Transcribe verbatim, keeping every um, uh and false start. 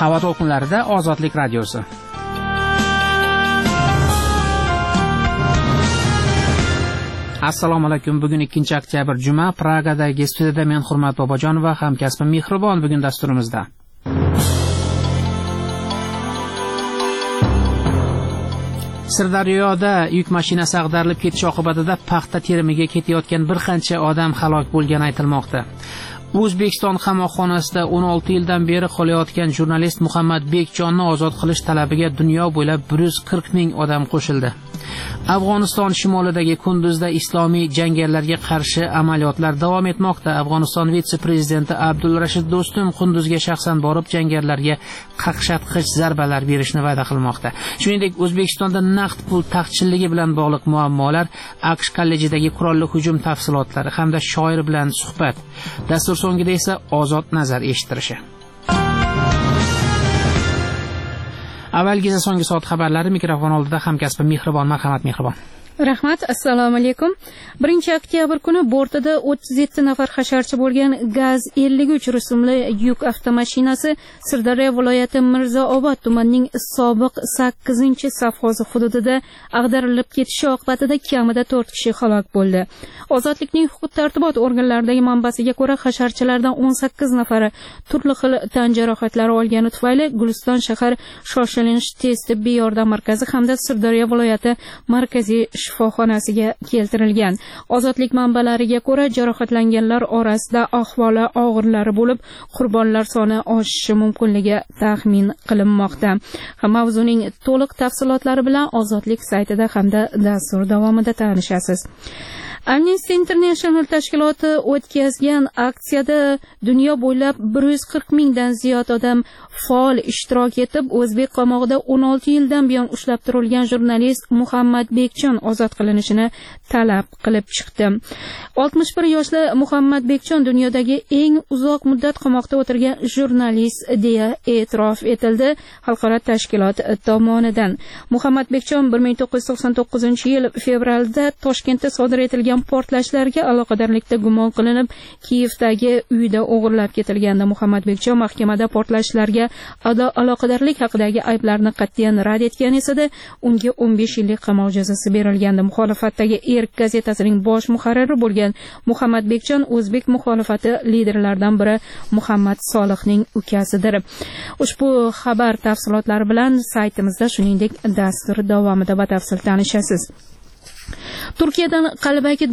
Havo to'lqinlarida Ozodlik radiosi. Assalomu alaykum. Bugun ikkinchi oktyabr juma. Pragadagi studiyada men Hurmat Bobojonov va hamkasbim Mehribon bugun dasturimizda. Sirdaryoda yuk mashinasi ag'darilib ketish oqibatida paxta terimiga ketayotgan bir qancha odam halok bo'lgani aytilmoqda. O'zbekiston qamoqxonasida o'n olti yildan beri qolayotgan jurnalist Muhammad Bekjonni ozod qilish talabiga dunyo bo'ylab bir yuz qirq ming odam qo'shildi. Afg'oniston shimolidagi Kunduzda islomiy jangarilarga qarshi amaliyotlar davom etmoqda. Afg'oniston vitse-prezidenti Abdulrashid Do'stum Kunduzga shaxsan borib jangarilarga qaqshatqich zarbalar berishni va'da qilmoqda. Shuningdek, O'zbekistonda naqd pul taqchilligi bilan bog'liq muammolar, AQSh kollejidagi qurolli hujum tafsilotlari hamda shoir bilan suhbat. Dastur so'ngida esa ozod nazar eshittirishi. Avvalgi so'nggi soat xabarlari mikrofon oldida hamkasbim Mehribon. Marhamat Mehribon. Rahmat, assalomu alaykum. birinchi oktyabr kuni bortida o'ttiz yetti nafar hasharchi bo'lgan gaz ellik uch rusumli yuk avtomashinasi Sirdaryo viloyati Mirzaobod tumanining sobiq sakkizinchi safxozi hududida ag'darilib ketishi oqibatida kamida to'rt kishi halok bo'ldi. Ozodlikning huquq-tartibot organlaridagi manbasiga ko'ra, hasharchilardan o'n sakkiz nafari turli xil tan jarohatlari olgani tufayli Guliston shahar shoshilinch tez tibbiy yordam markazi hamda Sirdaryo viloyati markaziy shifoxonasiga keltirilgan. Ozodlik manbalariga ko'ra, jarohatlanganlar orasida ahvoli og'irlari bo'lib, qurbonlar soni oshishi mumkinligi taxmin qilinmoqda. Mavzuning to'liq tafsilotlari bilan Ozodlik saytida hamda dastur davomida tanishasiz. Amnesty International tashkiloti o'tkazgan aksiyada dunyo bo'ylab bir yuz qirq mingdan ziyod odam faol ishtirok etib, o'zbek qamoqida o'n olti yildan buyon ushlab turilgan jurnalist Muhammad Bekjon ozod qilinishini talab qilib chiqdi. oltmish bir yoshli Muhammad Bekjon dunyodagi eng uzoq muddat qamoqda o'tirgan jurnalist deya e'tirof etildi xalqaro tashkilot tomonidan. Muhammad Bekjon bir ming to'qqiz yuz to'qson to'qqizinchi yil fevralda Toshkentda sodir etilgan portlashlarga aloqadorlikda gumon qilinib, Kiyevdagi uyida o'g'irlab ketilganda Muhammad Bekjon mahkamada portlashlarga aloqadorlik haqidagi ayblarni qat'iyan rad etgan esa-da, unga o'n besh yillik qamoq jazosi berilgandi. Muxolifatdagi Erk gazetasining bosh muharriri bo'lgan Muhammad Bekjon o'zbek muxolifati liderlaridan biri Muhammad Solihning ukasidir. Ushbu xabar tafsilotlari bilan saytimizda, shuningdek, dastur davomida batafsil tanishasiz. Turkiyadan qalbaki